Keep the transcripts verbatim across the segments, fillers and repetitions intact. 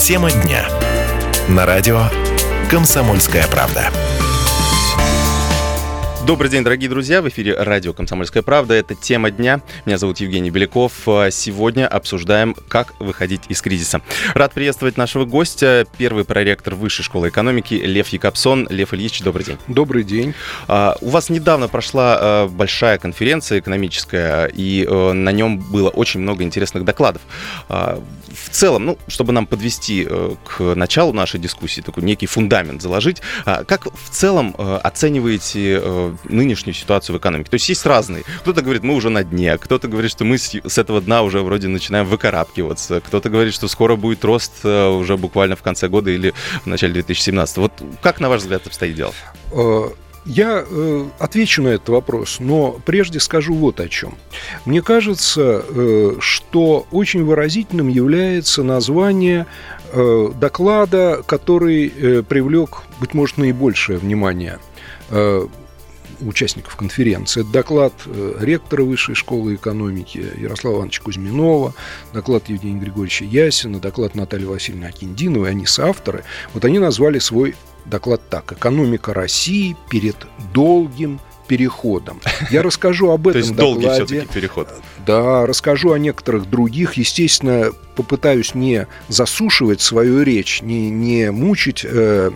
Тема дня. На радио «Комсомольская правда». Добрый день, дорогие друзья. В эфире радио «Комсомольская правда». Это «Тема дня». Меня зовут Евгений Беляков. Сегодня обсуждаем, как выходить из кризиса. Рад приветствовать нашего гостя, первый проректор Высшей школы экономики Лев Якобсон. Лев Ильич, добрый день. Добрый день. У вас недавно прошла большая конференция экономическая, и на нем было очень много интересных докладов. В целом, ну, чтобы нам подвести к началу нашей дискуссии, такой некий фундамент заложить, как в целом оцениваете нынешнюю ситуацию в экономике? То есть есть разные. Кто-то говорит, мы уже на дне, кто-то говорит, что мы с, с этого дна уже вроде начинаем выкарабкиваться, кто-то говорит, что скоро будет рост уже буквально в конце года или в начале две тысячи семнадцатого. Вот как, на ваш взгляд, обстоит дело? Я э, отвечу на этот вопрос, но прежде скажу вот о чем. Мне кажется, э, что очень выразительным является название э, доклада, который э, привлек, быть может, наибольшее внимание э, участников конференции. Это доклад э, ректора Высшей школы экономики Ярослава Ивановича Кузьминова, доклад Евгения Григорьевича Ясина, доклад Натальи Васильевны Акиндиновой. Они соавторы. Вот они назвали свой доклад так: «Экономика России перед долгим переходом». Я расскажу об этом докладе. То есть долгий все-таки переход. Да, расскажу о некоторых других. Естественно, попытаюсь не засушивать свою речь, не, не мучить э,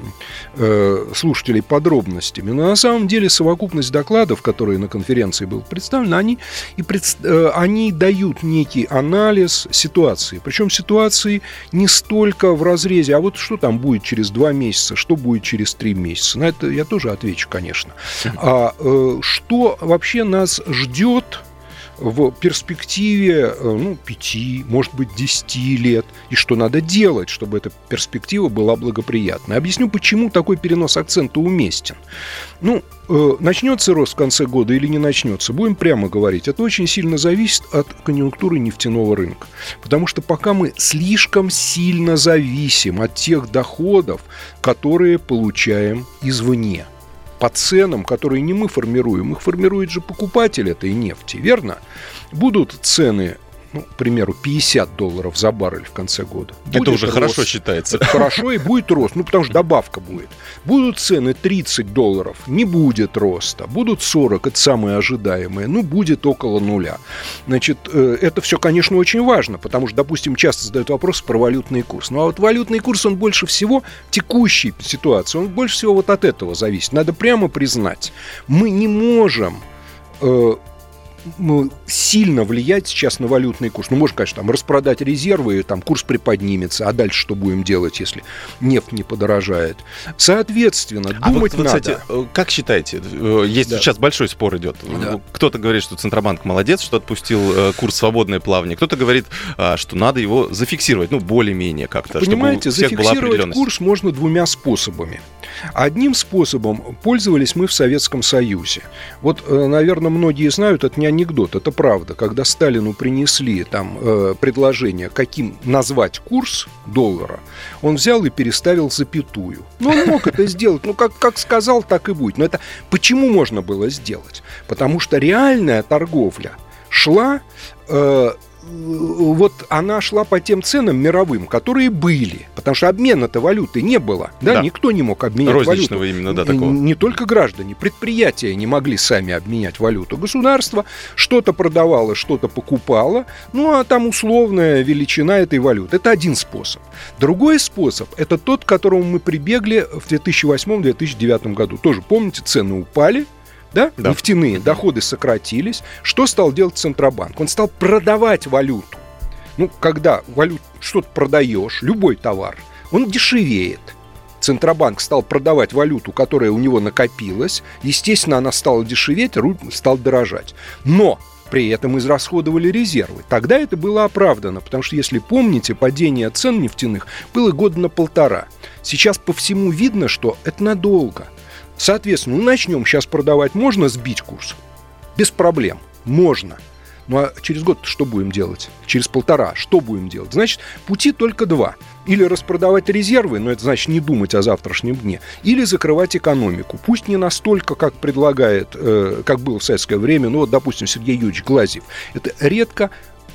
э, слушателей подробностями. Но на самом деле совокупность докладов, которые на конференции были представлены, они, и пред, э, они дают некий анализ ситуации. Причем ситуации не столько в разрезе, а вот что там будет через два месяца, что будет через три месяца. На это я тоже отвечу, конечно. А э, что вообще нас ждет в перспективе, ну, пяти, может быть, десяти лет, и что надо делать, чтобы эта перспектива была благоприятной. Объясню, почему такой перенос акцента уместен. Ну, э, начнется рост в конце года или не начнется, будем прямо говорить, это очень сильно зависит от конъюнктуры нефтяного рынка. Потому что пока мы слишком сильно зависим от тех доходов, которые получаем извне, по ценам, которые не мы формируем, их формирует же покупатель этой нефти, верно? Будут цены, ну, к примеру, пятьдесят долларов за баррель в конце года. Будет это уже рост. Хорошо считается. Это хорошо, и будет рост, ну, потому что добавка будет. Будут цены тридцать долларов, не будет роста. Будут сорок, это самое ожидаемое, ну, будет около нуля. Значит, это все, конечно, очень важно, потому что, допустим, часто задают вопрос про валютный курс. Ну, а вот валютный курс, он больше всего в текущей ситуации, он больше всего вот от этого зависит. Надо прямо признать, мы не можем э, сильно влиять сейчас на валютный курс. Ну, можно, конечно, там распродать резервы, и там курс приподнимется, а дальше что будем делать, если нефть не подорожает? Соответственно, а думать вот, надо. Кстати, как считаете, есть да. сейчас большой спор идет. Да. Кто-то говорит, что Центробанк молодец, что отпустил курс свободное плавание. Кто-то говорит, что надо его зафиксировать, ну, более-менее как-то. Понимаете, чтобы у всех зафиксировать курс можно двумя способами. Одним способом пользовались мы в Советском Союзе. Вот, наверное, многие знают, это не анекдот, это правда. Когда Сталину принесли там э, предложение, каким назвать курс доллара, он взял и переставил запятую. Ну, он мог это сделать. Ну, как, как сказал, так и будет. Но это почему можно было сделать? Потому что реальная торговля шла... Э, вот она шла по тем ценам мировым, которые были. Потому что обмена-то валюты не было. Да? Да. Никто не мог обменять розничного валюту. Именно, да, такого. Не только граждане, предприятия не могли сами обменять валюту. Государство что-то продавало, что-то покупало. Ну, а там условная величина этой валюты. Это один способ. Другой способ – это тот, к которому мы прибегли в две тысячи восьмом - две тысячи девятом году. Тоже, помните, цены упали. Да? Да. Нефтяные доходы сократились. Что стал делать Центробанк? Он стал продавать валюту. Ну, когда валют, что-то продаешь, любой товар, он дешевеет. Центробанк стал продавать валюту, которая у него накопилась. Естественно, она стала дешеветь, рубль стал дорожать. Но при этом израсходовали резервы. Тогда это было оправдано, потому что, если помните, падение цен нефтяных было года на полтора. Сейчас по всему видно, что это надолго. Соответственно, ну, начнем сейчас продавать. Можно сбить курс? Без проблем. Можно. Ну, а через год что будем делать? Через полтора что будем делать? Значит, пути только два. Или распродавать резервы, но это значит не думать о завтрашнем дне, или закрывать экономику. Пусть не настолько, как предлагает, э, как было в советское время, ну, вот, допустим, Сергей Юрьевич Глазьев. Это редко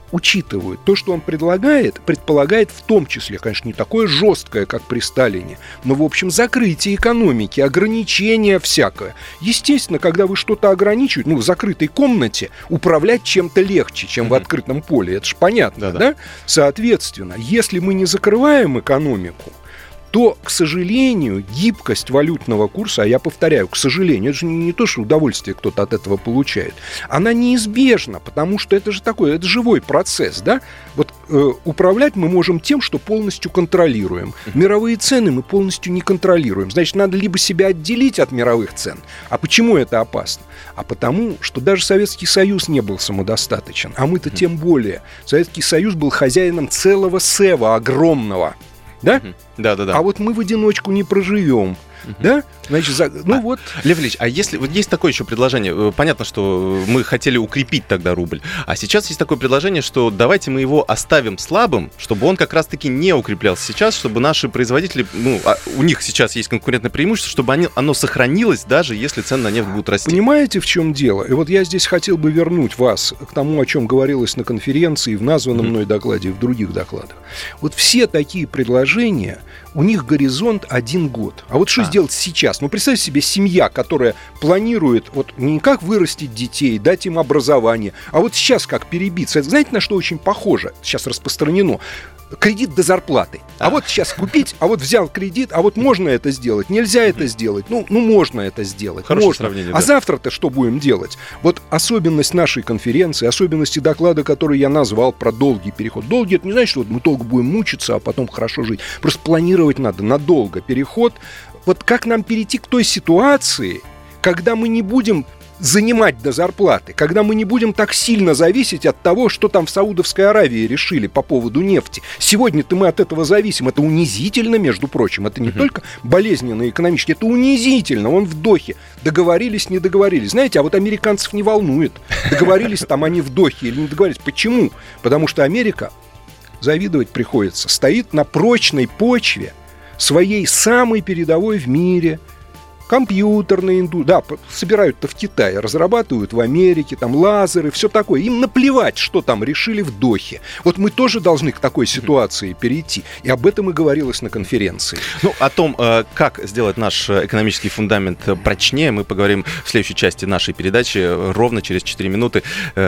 учитывают. То, что он предлагает, предполагает в том числе, конечно, не такое жесткое, как при Сталине, но, в общем, закрытие экономики, ограничения всякое. Естественно, когда вы что-то ограничиваете, ну, в закрытой комнате управлять чем-то легче, чем mm-hmm. в открытом поле. Это же понятно, да? Соответственно, если мы не закрываем экономику, то, к сожалению, гибкость валютного курса, а я повторяю, к сожалению, это же не то, что удовольствие кто-то от этого получает, она неизбежна, потому что это же такой, это живой процесс, да? Вот э, управлять мы можем тем, что полностью контролируем. Мировые цены мы полностью не контролируем. Значит, надо либо себя отделить от мировых цен. А почему это опасно? А потому, что даже Советский Союз не был самодостаточен, а мы-то тем более. Советский Союз был хозяином целого сева огромного. Да? Да, да, да. А вот мы в одиночку не проживем. Uh-huh. Да? Значит, за... ну а, вот. Лев Ильич, а если вот есть такое еще предложение, понятно, что мы хотели укрепить тогда рубль, а сейчас есть такое предложение, что давайте мы его оставим слабым, чтобы он как раз-таки не укреплялся сейчас, чтобы наши производители, ну, у них сейчас есть конкурентное преимущество, чтобы они, оно сохранилось, даже если цены на нефть будут расти. Понимаете, в чем дело? И вот я здесь хотел бы вернуть вас к тому, о чем говорилось на конференции, в названном mm-hmm. мной докладе и в других докладах. Вот все такие предложения, у них горизонт один год. А вот что а. сделать сейчас? Ну, представьте себе семья, которая планирует вот не как вырастить детей, дать им образование, а вот сейчас как перебиться. Это, знаете, на что очень похоже? Сейчас распространено. Кредит до зарплаты. А, а вот сейчас купить, а вот взял кредит, а вот можно это сделать, нельзя это сделать. Ну, ну можно это сделать. Хорошее можно. сравнение. А да. завтра-то что будем делать? Вот особенность нашей конференции, особенности доклада, который я назвал про долгий переход. Долгий — это не значит, что вот мы долго будем мучиться, а потом хорошо жить. Просто планировать надо надолго переход. Вот как нам перейти к той ситуации, когда мы не будем занимать до зарплаты, когда мы не будем так сильно зависеть от того, что там в Саудовской Аравии решили по поводу нефти. Сегодня-то мы от этого зависим. Это унизительно, между прочим. Это не uh-huh. только болезненно экономически, это унизительно. Он в Дохе. Договорились, не договорились. Знаете, а вот американцев не волнует, договорились там они в Дохе или не договорились. Почему? Потому что Америка, завидовать приходится, стоит на прочной почве своей самой передовой в мире компьютерной индустрии. Да, собирают-то в Китае, разрабатывают в Америке, там лазеры, все такое. Им наплевать, что там решили в Дохе. Вот мы тоже должны к такой ситуации перейти. И об этом и говорилось на конференции. Ну, о том, как сделать наш экономический фундамент прочнее, мы поговорим в следующей части нашей передачи ровно через четыре минуты.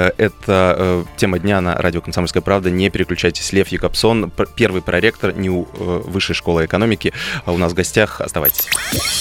Это тема дня на радио «Комсомольская правда». Не переключайтесь. Лев Якобсон, первый проректор НИУ Высшей школы экономики. У нас в гостях. Оставайтесь.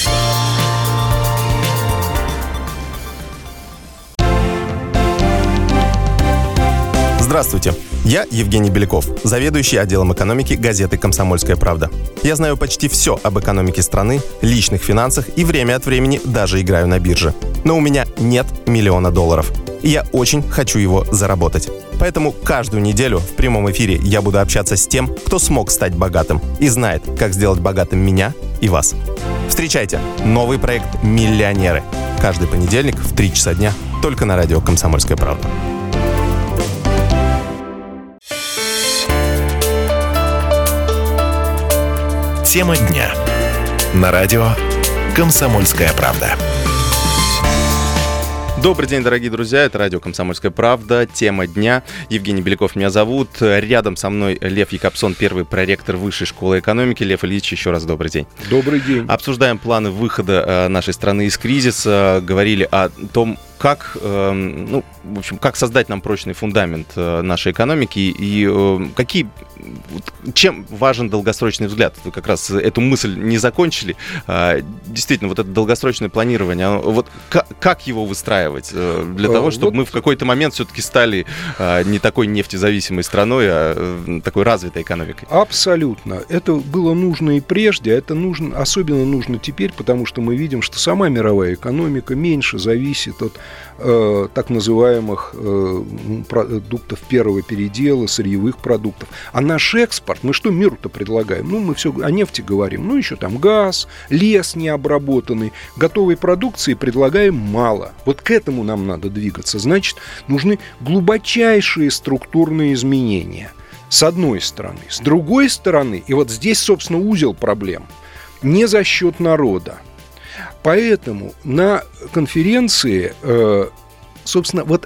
Здравствуйте, я Евгений Беляков, заведующий отделом экономики газеты «Комсомольская правда». Я знаю почти все об экономике страны, личных финансах и время от времени даже играю на бирже. Но у меня нет миллиона долларов, и я очень хочу его заработать. Поэтому каждую неделю в прямом эфире я буду общаться с тем, кто смог стать богатым и знает, как сделать богатым меня и вас. Встречайте новый проект «Миллионеры». Каждый понедельник в три часа дня только на радио «Комсомольская правда». Тема дня. На радио «Комсомольская правда». Добрый день, дорогие друзья, это радио «Комсомольская правда», тема дня. Евгений Беляков меня зовут. Рядом со мной Лев Якобсон, первый проректор Высшей школы экономики. Лев Ильич, еще раз добрый день. Добрый день. Обсуждаем планы выхода нашей страны из кризиса. Говорили о том, как, ну, в общем, как создать нам прочный фундамент нашей экономики и какие, чем важен долгосрочный взгляд. Вы как раз эту мысль не закончили. Действительно, вот это долгосрочное планирование, вот как его выстраивать для того, чтобы вот мы в какой-то момент все-таки стали не такой нефтезависимой страной, а такой развитой экономикой? Абсолютно. Это было нужно и прежде, а это нужно, особенно нужно теперь, потому что мы видим, что сама мировая экономика меньше зависит от э, так называемых э, продуктов первого передела, сырьевых продуктов. А наш экспорт, мы что миру-то предлагаем? Ну, мы все о нефти говорим. Ну, еще там газ, лес необработанный. Готовой продукции предлагаем мало. Вот к этому нам надо двигаться. Значит, нужны глубочайшие структурные изменения. С одной стороны. С другой стороны, и вот здесь, собственно, узел проблем, не за счет народа. Поэтому на конференции, собственно, вот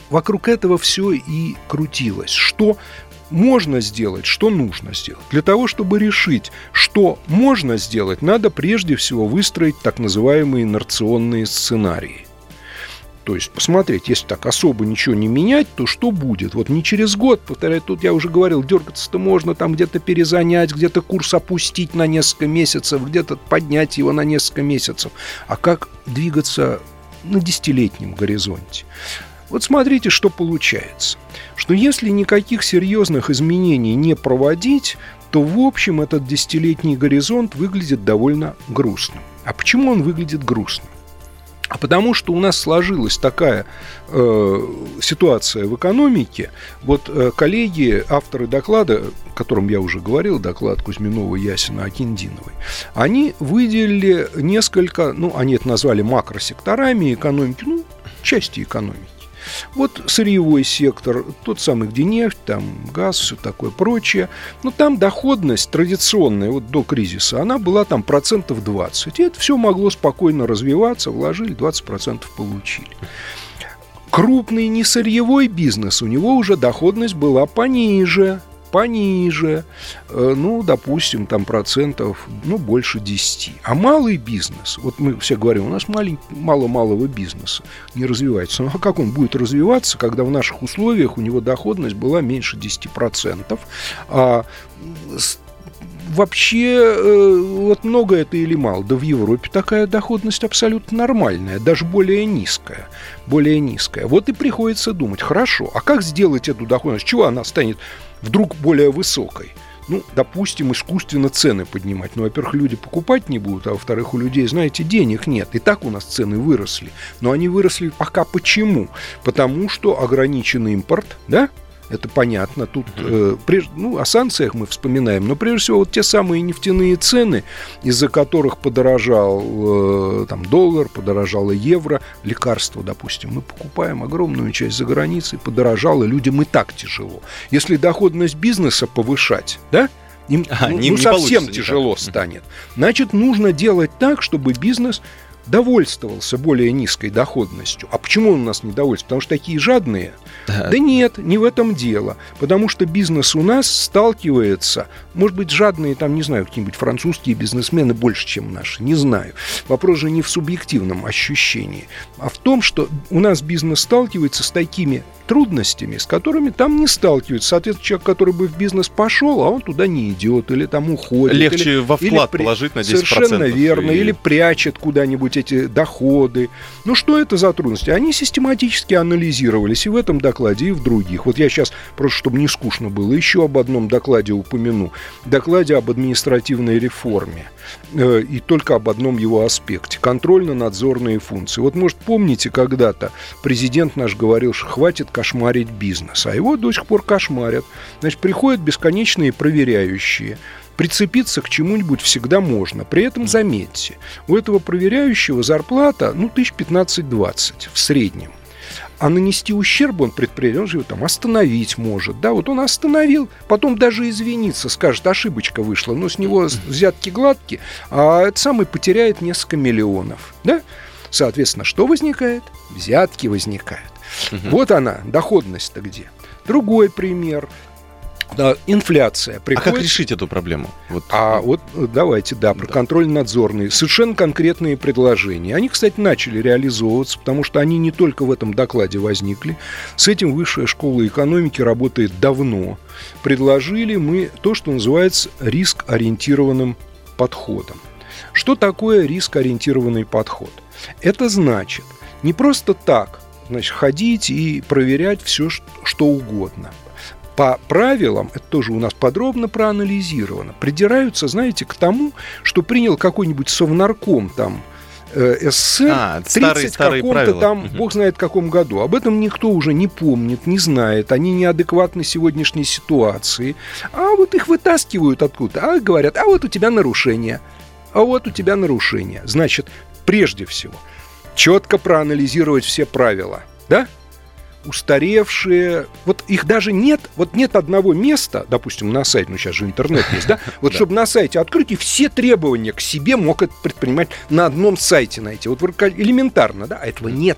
вокруг этого все и крутилось. Что можно сделать, что нужно сделать. Для того, чтобы решить, что можно сделать, надо прежде всего выстроить так называемые инерционные сценарии. То есть посмотреть, если так особо ничего не менять, то что будет? Вот не через год, повторяю, тут я уже говорил, дергаться-то можно, там где-то перезанять, где-то курс опустить на несколько месяцев, где-то поднять его на несколько месяцев. А как двигаться на десятилетнем горизонте? Вот смотрите, что получается. Что если никаких серьезных изменений не проводить, то в общем этот десятилетний горизонт выглядит довольно грустным. А почему он выглядит грустным? А потому что у нас сложилась такая э, ситуация в экономике. Вот э, коллеги, авторы доклада, о котором я уже говорил, доклад Кузьминова, Ясина, Акиндиновой, они выделили несколько, ну, они это назвали макросекторами экономики, ну, части экономики. Вот сырьевой сектор, тот самый, где нефть, там газ, все такое прочее. Но там доходность традиционная, вот до кризиса, она была там процентов двадцать. И это все могло спокойно развиваться, вложили, двадцать процентов получили. Крупный несырьевой бизнес, у него уже доходность была пониже. Пониже, ну, допустим, там процентов, ну, больше десяти. А малый бизнес, вот мы все говорим, у нас маленький, мало малого бизнеса не развивается. Ну, а как он будет развиваться, когда в наших условиях у него доходность была меньше десяти процентов, а вообще, вот много это или мало? Да в Европе такая доходность абсолютно нормальная, даже более низкая. Более низкая. Вот и приходится думать, хорошо, а как сделать эту доходность? С чего она станет вдруг более высокой? Ну, допустим, искусственно цены поднимать. Ну, во-первых, люди покупать не будут, а во-вторых, у людей, знаете, денег нет. И так у нас цены выросли. Но они выросли пока почему? Потому что ограничен импорт, да? Это понятно. Тут, э, прежде, ну, о санкциях мы вспоминаем, но прежде всего вот те самые нефтяные цены, из-за которых подорожал э, там, доллар, подорожало евро, лекарства, допустим, мы покупаем огромную часть за границей, подорожало, людям и так тяжело. Если доходность бизнеса повышать, да, им а, ну, не, ну, не совсем тяжело никак станет. Значит, нужно делать так, чтобы бизнес довольствовался более низкой доходностью. А почему он у нас не довольствуется? Потому что такие жадные? Да. да нет, не в этом дело. Потому что бизнес у нас сталкивается, может быть, жадные, там, не знаю, какие-нибудь французские бизнесмены больше, чем наши, не знаю. Вопрос же не в субъективном ощущении, а в том, что у нас бизнес сталкивается с такими трудностями, с которыми там не сталкиваются. Соответственно, человек, который бы в бизнес пошел, а он туда не идет, или там уходит. Легче или, во вклад или, положить на десять процентов. Совершенно верно. И... Или прячет куда-нибудь эти доходы. Ну, что это за трудности? Они систематически анализировались и в этом докладе, и в других. Вот я сейчас, просто чтобы не скучно было, еще об одном докладе упомяну. Докладе об административной реформе. И только об одном его аспекте. Контрольно-надзорные функции. Вот, может, помните, когда-то президент наш говорил, что хватит кошмарить бизнес. А его до сих пор кошмарят. Значит, приходят бесконечные проверяющие. Прицепиться к чему-нибудь всегда можно. При этом, заметьте, у этого проверяющего зарплата, ну, тысяч пятнадцать-двадцать в среднем. А нанести ущерб он предприятию, он же его там остановить может. Да, вот он остановил, потом даже извиниться, скажет, ошибочка вышла, но с него взятки гладкие, а этот самый потеряет несколько миллионов. Да? Соответственно, что возникает? Взятки возникают. Угу. Вот она, доходность-то где. Другой пример. Да, инфляция приходит. А как решить эту проблему? Вот. А вот давайте, да, про да. контрольно-надзорные. Совершенно конкретные предложения. Они, кстати, начали реализовываться, потому что они не только в этом докладе возникли. С этим Высшая школа экономики работает давно. Предложили мы то, что называется риск-ориентированным подходом. Что такое риск-ориентированный подход? Это значит не просто так, значит, ходить и проверять все, что угодно. По правилам, это тоже у нас подробно проанализировано, придираются, знаете, к тому, что принял какой-нибудь совнарком там э, СССР а, тридцать старые, каком-то правила. Там, угу. бог знает в каком году. Об этом никто уже не помнит, не знает. Они неадекватны сегодняшней ситуации. А вот их вытаскивают откуда-то, а говорят, а вот у тебя нарушение, а вот у тебя нарушение. Значит, прежде всего, четко проанализировать все правила, да? Устаревшие, вот их даже нет, вот нет одного места, допустим, на сайте, ну сейчас же интернет есть, да, вот чтобы на сайте открыть и все требования к себе мог этот предприниматель на одном сайте найти, вот элементарно, да, а этого нету,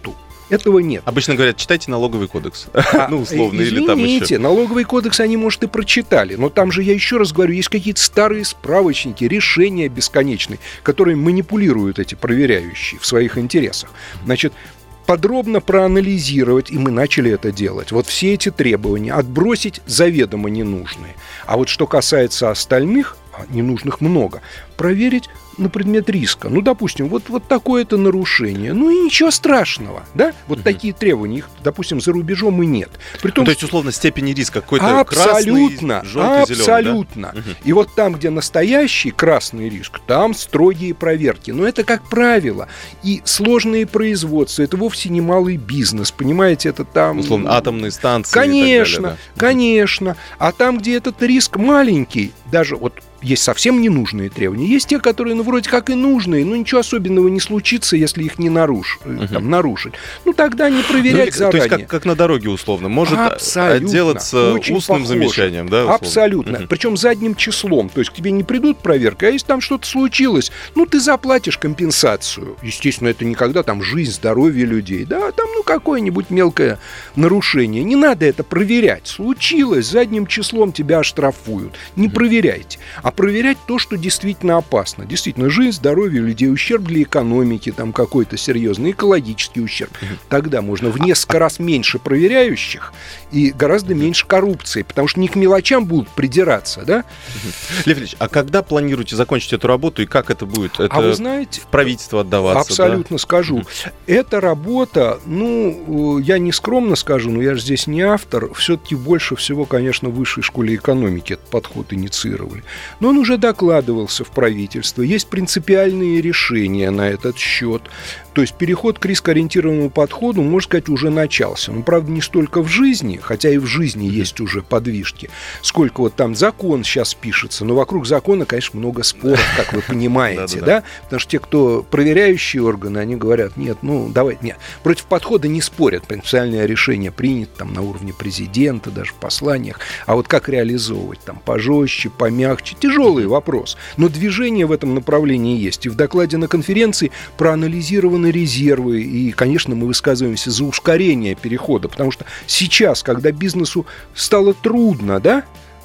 Этого нет. Обычно говорят, читайте налоговый кодекс. А, ну, условно, извините, или там еще. налоговый кодекс они, может, и прочитали, но там же, я еще раз говорю, есть какие-то старые справочники, решения бесконечные, которые манипулируют эти проверяющие в своих интересах. Значит, подробно проанализировать, и мы начали это делать. Вот все эти требования, отбросить заведомо ненужные. А вот что касается остальных, ненужных много, проверить на предмет риска. Ну, допустим, вот, вот такое-то нарушение. Ну, и ничего страшного, да? Вот угу. такие требования, их, допустим, за рубежом и нет. Притом, ну, то есть, условно, степени риска какой-то абсолютно, красный, желтый, абсолютно. зеленый, да? И вот там, где настоящий красный риск, там строгие проверки. Но это как правило. И сложные производства, это вовсе не малый бизнес, понимаете, это там... Условно, атомные станции. Конечно, и так далее, да? конечно. А там, где этот риск маленький, даже вот есть совсем ненужные требования, есть те, которые, ну, вроде как и нужные, но ничего особенного не случится, если их не наруш... uh-huh. там, нарушить. Ну, тогда не проверять ну, заранее. То есть, как, как на дороге, условно, может абсолютно. Отделаться Очень устным похоже. Замечанием, да? Условно? Абсолютно. Uh-huh. Причем задним числом. То есть, к тебе не придут проверки, а если там что-то случилось, ну, ты заплатишь компенсацию. Естественно, это никогда там жизнь, здоровье людей. Да, там, ну, какое-нибудь мелкое нарушение. Не надо это проверять. Случилось, задним числом тебя оштрафуют. Не uh-huh. проверяйте. А проверять то, что действительно опасно. Действительно, жизнь, здоровье людей, ущерб для экономики, там какой-то серьезный экологический ущерб. Тогда можно в несколько раз меньше проверяющих и гораздо меньше коррупции, потому что не к мелочам будут придираться, да? Лев Ильич, а когда планируете закончить эту работу и как это будет? Это а вы знаете, в правительство отдаваться? Абсолютно да? скажу. Эта работа, ну, я не скромно скажу, но я же здесь не автор, все-таки больше всего, конечно, в Высшей школе экономики этот подход инициировали. Но он уже докладывался в правительство. Есть принципиальные решения на этот счет. То есть переход к рискоориентированному подходу, можно сказать, уже начался. Но, правда, не столько в жизни, хотя и в жизни есть уже подвижки, сколько вот там закон сейчас пишется. Но вокруг закона, конечно, много споров, как вы понимаете, да? Потому что те, кто проверяющие органы, они говорят, нет, ну, давайте, нет. Против подхода не спорят. Принципиальное решение принято там на уровне президента, даже в посланиях. А вот как реализовывать? Там пожестче, помягче. Тяжелый вопрос. Но движение в этом направлении есть. И в докладе на конференции проанализированы резервы. И, конечно, мы высказываемся за ускорение перехода. Потому что сейчас, когда бизнесу стало трудно, да,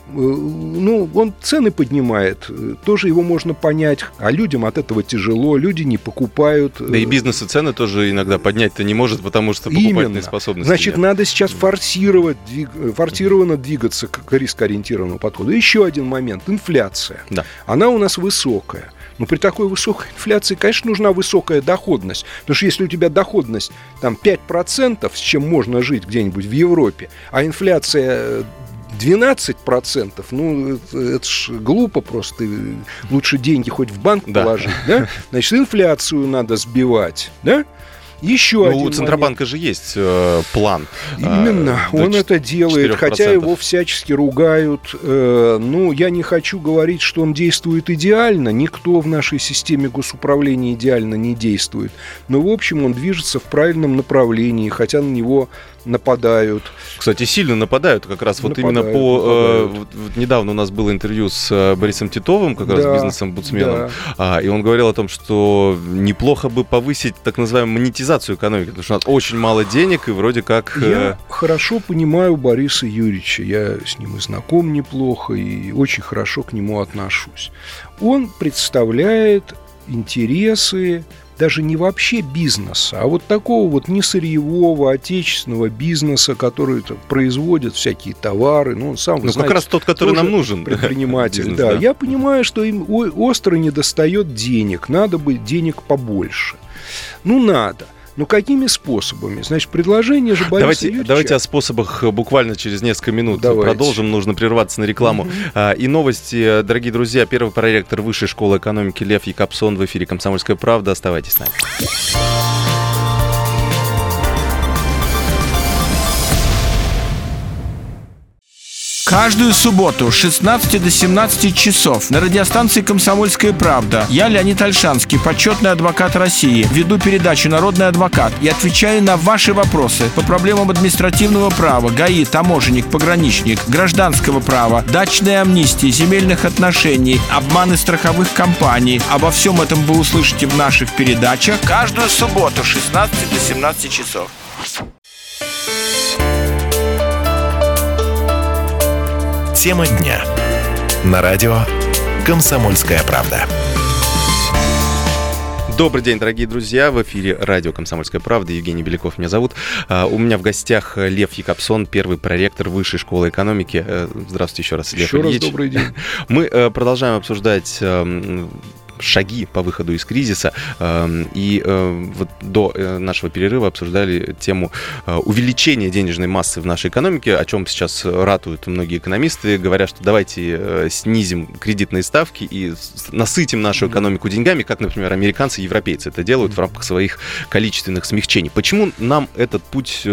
ну, он цены поднимает, тоже его можно понять, а людям от этого тяжело, люди не покупают. Да и бизнес и цены тоже иногда поднять-то не может, потому что покупательной Именно. способности Значит, нет. надо сейчас форсировать, двиг... форсированно двигаться к рискоориентированному подходу. Еще один момент – инфляция. Да. Она у нас высокая. Но при такой высокой инфляции, конечно, нужна высокая доходность. Потому что если у тебя доходность там, пять процентов, с чем можно жить где-нибудь в Европе, а инфляция двенадцать процентов, ну, это, это ж глупо просто. Лучше деньги хоть в банк да. положить, да? Значит, инфляцию надо сбивать, да? Еще ну, один у Центробанка момент. же есть э, план. Именно, э, он это делает, четыре процента. Хотя его всячески ругают. Э, ну, я не хочу говорить, что он действует идеально. Никто в нашей системе госуправления идеально не действует. Но, в общем, он движется в правильном направлении, хотя на него нападают. Кстати, сильно нападают как раз нападают, вот именно по... Э, вот, вот недавно у нас было интервью с э, Борисом Титовым, как да, раз бизнес-омбудсменом, да. э, и он говорил о том, что неплохо бы повысить так называемую монетизацию экономики, потому что у нас очень мало денег, и вроде как... Э... Я хорошо понимаю Бориса Юрьевича, я с ним и знаком неплохо, и очень хорошо к нему отношусь. Он представляет интересы даже не вообще бизнеса, а вот такого вот несырьевого, отечественного бизнеса, который производит всякие товары. Ну, он сам, вы ну, знаете, как раз тот, который нам нужен. Предприниматель, бизнес, да. да. Я понимаю, что им остро недостает денег. Надо бы денег побольше. Ну, надо. Ну, какими способами? Значит, предложение же Бориса давайте, Юрьевича... Давайте о способах буквально через несколько минут давайте. продолжим. Нужно прерваться на рекламу. Mm-hmm. И новости, дорогие друзья. Первый проректор Высшей школы экономики Лев Якобсон в эфире «Комсомольская правда». Оставайтесь с нами. Каждую субботу с шестнадцати до семнадцати часов на радиостанции «Комсомольская правда» я, Леонид Ольшанский, почетный адвокат России, веду передачу «Народный адвокат» и отвечаю на ваши вопросы по проблемам административного права, ГАИ, таможенник, пограничник, гражданского права, дачной амнистии, земельных отношений, обманы страховых компаний. Обо всем этом вы услышите в наших передачах каждую субботу с шестнадцати до семнадцати часов. Тема дня. На радио «Комсомольская правда». Добрый день, дорогие друзья. В эфире радио «Комсомольская правда». Евгений Беляков меня зовут. У меня в гостях Лев Якобсон, первый проректор Высшей школы экономики. Здравствуйте еще раз, Лев Еще Ильич. раз добрый день. Мы продолжаем обсуждать шаги по выходу из кризиса. И вот до нашего перерыва обсуждали тему увеличения денежной массы в нашей экономике, о чем сейчас ратуют многие экономисты, говорят, что давайте снизим кредитные ставки и насытим нашу экономику деньгами, как, например, американцы и европейцы это делают в рамках своих количественных смягчений. Почему нам этот путь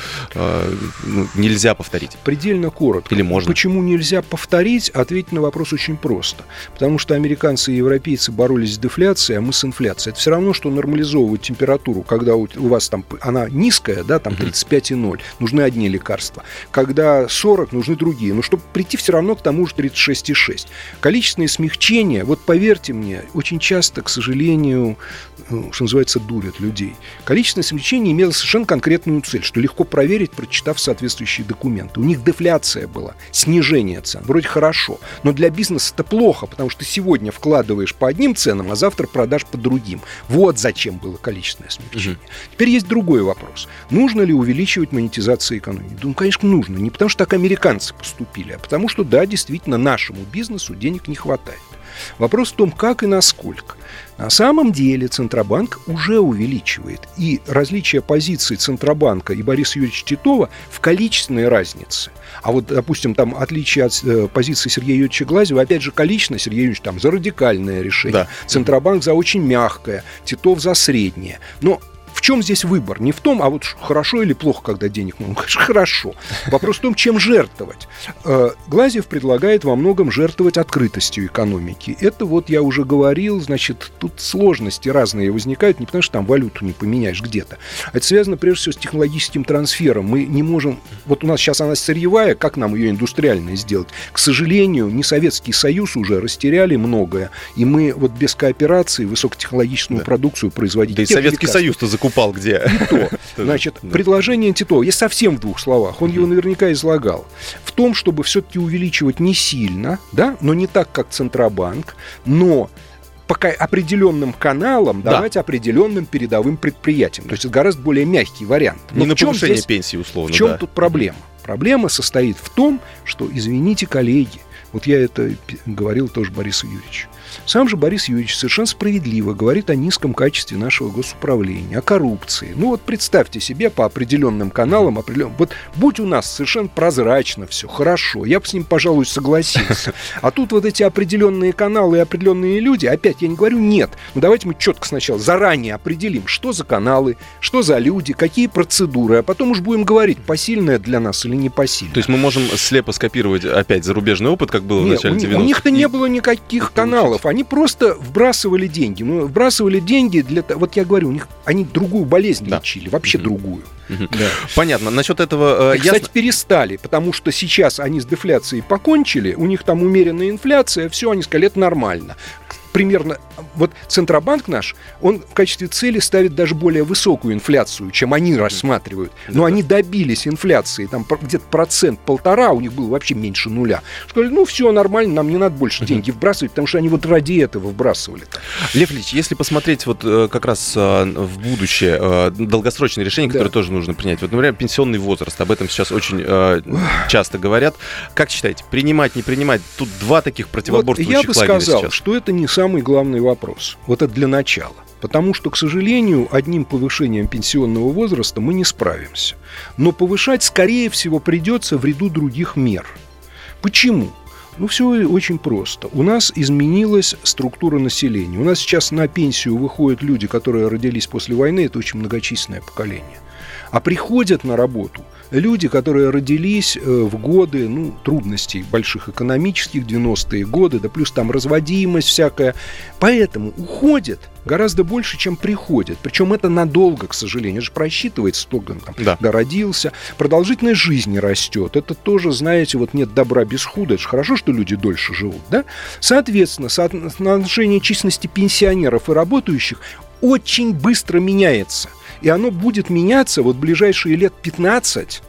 нельзя повторить? Предельно коротко. Или можно? Почему нельзя повторить? Ответить на вопрос очень просто. Потому что американцы и европейцы боролись с дефляцией, а мы с инфляцией. Это все равно, что нормализовывать температуру, когда у вас там она низкая, да, там тридцать пять и ноль, нужны одни лекарства. Когда сорок, нужны другие. Но чтобы прийти все равно к тому же тридцать шесть и шесть. Количественные смягчения, вот поверьте мне, очень часто, к сожалению, что называется, дурят людей. Количественное смягчение имело совершенно конкретную цель, что легко проверить, прочитав соответствующие документы. У них дефляция была, снижение цен. Вроде хорошо, но для бизнеса это плохо, потому что ты сегодня вкладываешь по одним ценам, а завтра продашь по другим. Вот зачем было количественное смягчение. Угу. Теперь есть другой вопрос. Нужно ли увеличивать монетизацию экономики? Ну, конечно, нужно. Не потому, что так американцы поступили, а потому, что, да, действительно, нашему бизнесу денег не хватает. Вопрос в том, как и насколько. На самом деле Центробанк уже увеличивает. И различие позиций Центробанка и Бориса Юрьевича Титова в количественной разнице. А вот, допустим, там отличие от э, позиции Сергея Юрьевича Глазьева, опять же, количественно Сергей Юрьевич там за радикальное решение. Да. Центробанк за очень мягкое, Титов за среднее. Но в чем здесь выбор? Не в том, а вот хорошо или плохо, когда денег много. Конечно, хорошо. Вопрос в том, чем жертвовать. Глазьев предлагает во многом жертвовать открытостью экономики. Это вот я уже говорил, значит, тут сложности разные возникают, не потому что там валюту не поменяешь где-то. Это связано прежде всего с технологическим трансфером. Мы не можем... Вот у нас сейчас она сырьевая, как нам ее индустриальной сделать? К сожалению, не Советский Союз уже растеряли многое, и мы вот без кооперации высокотехнологичную да. продукцию производить... Да и Советский Союз-то закупал где? Не то. Значит, предложение Титова, есть совсем в двух словах, он его наверняка излагал, в том, чтобы все-таки увеличивать не сильно, да, но не так, как Центробанк, но по определенным каналам да. давать определенным передовым предприятиям. То есть это гораздо более мягкий вариант. Но не на повышение здесь, пенсии, условно. В чем да. тут проблема? Проблема состоит в том, что, извините, коллеги, вот я это говорил тоже Борису Юрьевичу. Сам же Борис Юрьевич совершенно справедливо говорит о низком качестве нашего госуправления, о коррупции. Ну вот представьте себе по определенным каналам, определенным... вот будь у нас совершенно прозрачно все, хорошо, я бы с ним, пожалуй, согласился. А тут вот эти определенные каналы и определенные люди, опять я не говорю нет, но давайте мы четко сначала заранее определим, что за каналы, что за люди, какие процедуры, а потом уж будем говорить, посильное для нас или не посильное. То есть мы можем слепо скопировать опять зарубежный опыт, как было нет, в начале девяностых? У них-то и... не было никаких каналов. Они просто вбрасывали деньги. Ну, вбрасывали деньги для того... Вот я говорю, у них они другую болезнь да. лечили, вообще mm-hmm. другую. Mm-hmm. Да. Понятно. Насчет этого... Э, и, кстати, ясно... перестали, потому что сейчас они с дефляцией покончили, у них там умеренная инфляция, все, они сказали, это нормально. Примерно, вот Центробанк наш, он в качестве цели ставит даже более высокую инфляцию, чем они рассматривают. Но да. они добились инфляции, там где-то процент-полтора, у них было вообще меньше нуля. Сказали, ну все нормально, нам не надо больше деньги вбрасывать, потому что они вот ради этого вбрасывали. Лев Ильич, если посмотреть вот как раз в будущее, долгосрочные решения, которые да. тоже нужно принять, вот, например, пенсионный возраст, об этом сейчас очень часто говорят. Как считаете, принимать, не принимать? Тут два таких противоборствующих вот лагеря сейчас. Я бы сказал, сейчас. что это не самый главный вопрос. Вот это для начала. Потому что, к сожалению, одним повышением пенсионного возраста мы не справимся. Но повышать, скорее всего, придется в ряду других мер. Почему? Ну, все очень просто. У нас изменилась структура населения. У нас сейчас на пенсию выходят люди, которые родились после войны. Это очень многочисленное поколение. А приходят на работу люди, которые родились в годы ну, трудностей больших экономических, девяностые годы, да плюс там разводимость всякая. Поэтому уходят гораздо больше, чем приходят. Причем это надолго, к сожалению. Это же просчитывается, только там, да. да, родился. Продолжительность жизни растет. Это тоже, знаете, вот нет добра без худа. Это же хорошо, что люди дольше живут, да? Соответственно, соотношение численности пенсионеров и работающих очень быстро меняется. И оно будет меняться вот в ближайшие лет пятнадцать,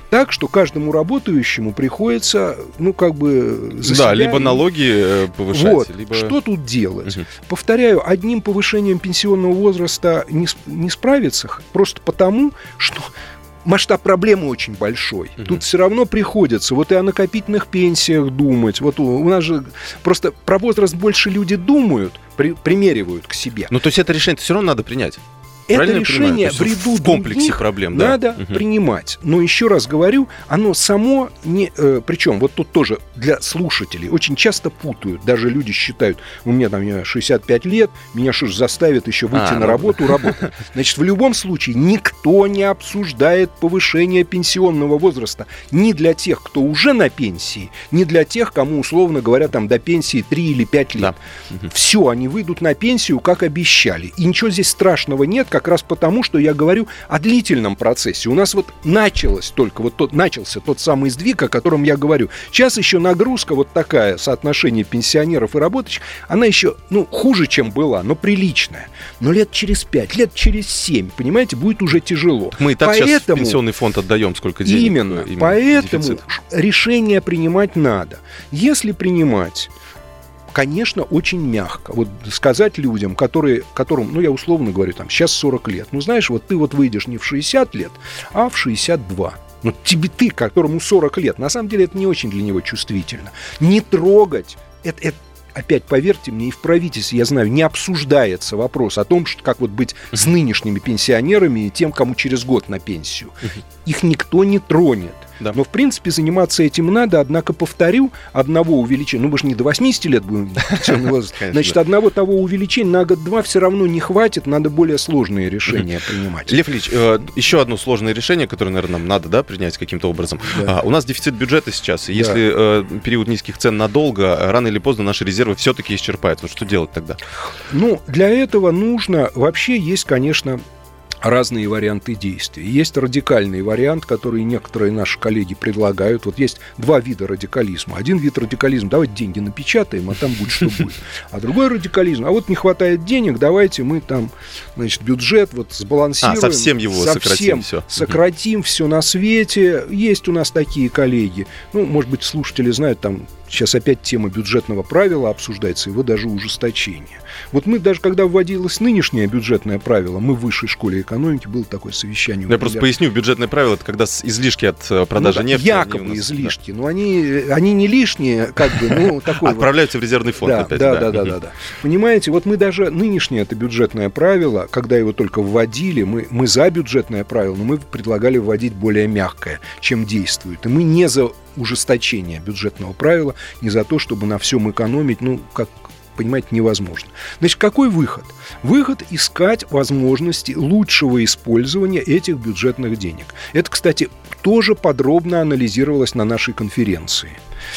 так, что каждому работающему приходится, ну, как бы за Да, себя... либо налоги повышать, Вот. либо... Что тут делать? Угу. Повторяю, одним повышением пенсионного возраста не, не справиться, просто потому, что масштаб проблемы очень большой. Угу. Тут все равно приходится вот и о накопительных пенсиях думать. Вот у, у нас же просто про возраст больше люди думают, при, примеривают к себе. Ну, то есть это решение все равно надо принять. Это решение в ряду в комплексе других проблем, да? надо угу. принимать. Но еще раз говорю, оно само не... Э, причем вот тут тоже для слушателей очень часто путают. Даже люди считают, у меня там шестьдесят пять лет, меня что ж заставит еще выйти а, на ну... работу, работать. Значит, в любом случае никто не обсуждает повышение пенсионного возраста ни для тех, кто уже на пенсии, ни для тех, кому, условно говоря, там до пенсии три или пять лет. Да. Угу. Все, они выйдут на пенсию, как обещали. И ничего здесь страшного нет, как раз потому, что я говорю о длительном процессе. У нас вот началось только, вот тот, начался тот самый сдвиг, о котором я говорю. Сейчас еще нагрузка вот такая, соотношение пенсионеров и работающих, она еще, ну, хуже, чем была, но приличная. Но лет через пять, лет через семь, понимаете, будет уже тяжело. Мы и так поэтому, сейчас в пенсионный фонд отдаем сколько денег. Именно, именно поэтому дефицит. Решение принимать надо. Если принимать... Конечно, очень мягко. Вот сказать людям, которые, которым, ну, я условно говорю, там, сейчас сорок лет. Ну, знаешь, вот ты вот выйдешь не в шестьдесят лет, а в шестьдесят два. Ну, тебе ты, которому сорок лет. На самом деле это не очень для него чувствительно. Не трогать. Это, это, опять, поверьте мне, и в правительстве, я знаю, не обсуждается вопрос о том, что, как вот быть с нынешними пенсионерами и тем, кому через год на пенсию. Их никто не тронет. Да. Но, в принципе, заниматься этим надо. Однако, повторю, одного увеличения, ну, мы же не до восьмидесяти лет будем, значит, одного того увеличения на год-два все равно не хватит, надо более сложные решения принимать. Лев Ильич, еще одно сложное решение, которое, наверное, нам надо, да, принять каким-то образом. Да. У нас дефицит бюджета сейчас. Если да. период низких цен надолго, рано или поздно наши резервы все-таки исчерпаются. Вот что делать тогда? Ну, для этого нужно... Вообще есть, конечно... разные варианты действий. Есть радикальный вариант, который некоторые наши коллеги предлагают. Вот есть два вида радикализма. Один вид радикализма: давайте деньги напечатаем, а там будет что будет. А другой радикализм: а вот не хватает денег, давайте мы там, значит, бюджет вот сбалансируем. А, совсем его совсем сократим. Все. Сократим все на свете. Есть у нас такие коллеги. Ну, может быть, слушатели знают, там сейчас опять тема бюджетного правила обсуждается, его даже ужесточение. Вот мы даже, когда вводилось нынешнее бюджетное правило, мы в высшей школе экономики, было такое совещание. Я просто поясню, бюджетное правило — это когда излишки от продажи ну, нефти. Якобы нас, излишки, да. но они, они не лишние, как бы, ну, такой отправляются вот. в резервный фонд да, опять. Да, да, да, да, да, да. Понимаете, вот мы даже нынешнее это бюджетное правило, когда его только вводили, мы, мы за бюджетное правило, но мы предлагали вводить более мягкое, чем действует. И мы не за ужесточение бюджетного правила, не за то, чтобы на всем экономить, ну, как понимаете, невозможно. Значит, какой выход? Выход — искать возможности лучшего использования этих бюджетных денег. Это, кстати, тоже подробно анализировалось на нашей конференции.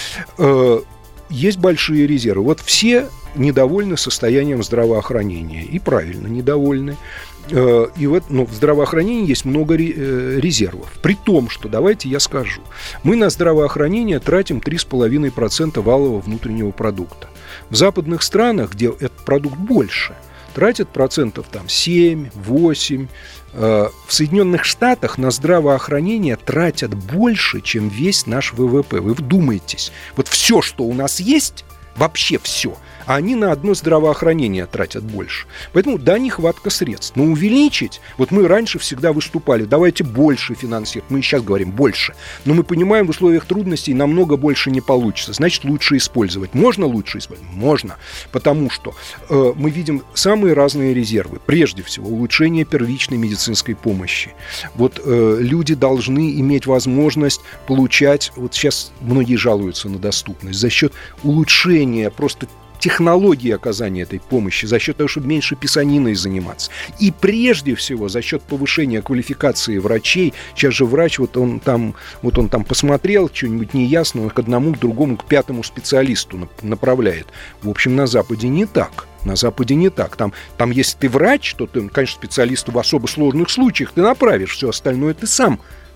Есть большие резервы. Вот все недовольны состоянием здравоохранения. И правильно недовольны. И вот, ну, в здравоохранении есть много резервов. При том, что, давайте я скажу, мы на здравоохранение тратим три с половиной процента валового внутреннего продукта. В западных странах, где этот продукт больше, тратят процентов там семь-восемь. В Соединенных Штатах на здравоохранение тратят больше, чем весь наш ВВП. Вы вдумайтесь. Вот все, что у нас есть, вообще все, а они на одно здравоохранение тратят больше. Поэтому, да, нехватка средств. Но увеличить, вот мы раньше всегда выступали, давайте больше финансировать. Мы и сейчас говорим больше. Но мы понимаем, в условиях трудностей намного больше не получится. Значит, лучше использовать. Можно лучше использовать? Можно. Потому что э, мы видим самые разные резервы. Прежде всего, улучшение первичной медицинской помощи. Вот э, люди должны иметь возможность получать, вот сейчас многие жалуются на доступность, за счет улучшения просто технологии оказания этой помощи, за счет того, чтобы меньше писаниной заниматься. И прежде всего за счет повышения квалификации врачей. Сейчас же врач, вот он там, вот он там посмотрел, что-нибудь неясно, он к одному, к другому, к пятому специалисту направляет. В общем, на Западе не так. На Западе не так. Там, там если ты врач, то ты, конечно, специалисту в особо сложных случаях ты направишь, все остальное ты сам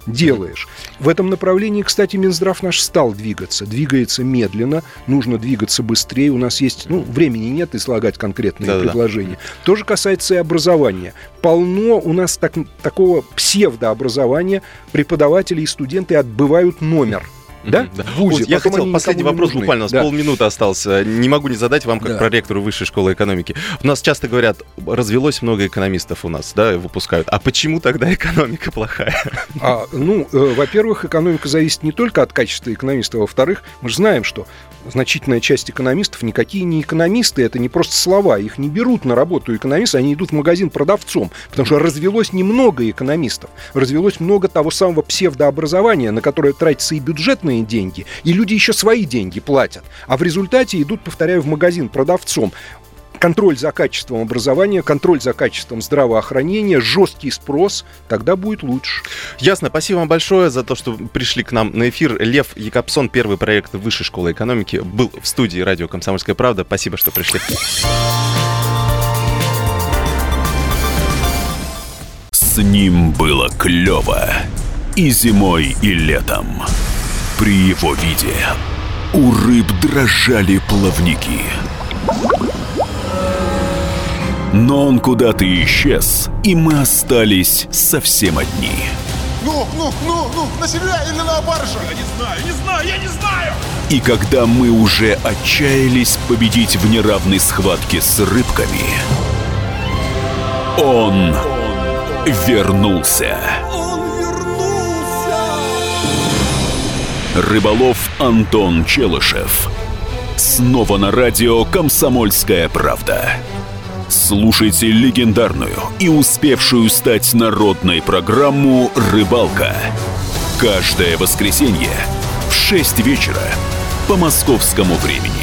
делаешь. В этом направлении, кстати, Минздрав наш стал двигаться. Двигается медленно, нужно двигаться быстрее. У нас есть, ну, времени нет излагать конкретные Да-да-да. предложения. То же касается и образования. Полно у нас так, такого псевдообразования. Преподаватели и студенты отбывают номер. Да? Да. В вузе. Вот я Потом хотел они последний никому не вопрос, нужны. буквально у нас Да. полминуты осталось. Не могу не задать вам, как Да. проректору Высшей школы экономики. У нас часто говорят, развелось много экономистов у нас, да, выпускают. А почему тогда экономика плохая? А, ну, э, во-первых, экономика зависит не только от качества экономиста, а во-вторых, мы же знаем, что значительная часть экономистов никакие не экономисты, это не просто слова, их не берут на работу экономисты, они идут в магазин продавцом, потому что развелось немного экономистов, развелось много того самого псевдообразования, на которое тратятся и бюджетные деньги, и люди еще свои деньги платят, а в результате идут, повторяю, в магазин продавцом. Контроль за качеством образования, контроль за качеством здравоохранения, жесткий спрос, тогда будет лучше. Ясно. Спасибо вам большое за то, что пришли к нам на эфир. Лев Якобсон, первый проект Высшей школы экономики, был в студии радио «Комсомольская правда». Спасибо, что пришли. С ним было клево и зимой, и летом. При его виде у рыб дрожали плавники. Но он куда-то исчез, и мы остались совсем одни. Ну, ну, ну, ну, на себя или на баржу? Я не знаю, не знаю, я не знаю! И когда мы уже отчаялись победить в неравной схватке с рыбками, он вернулся. Он вернулся! Рыболов Антон Челышев. Снова на радио «Комсомольская правда». Слушайте легендарную и успевшую стать народной программу «Рыбалка». Каждое воскресенье в шесть вечера по московскому времени.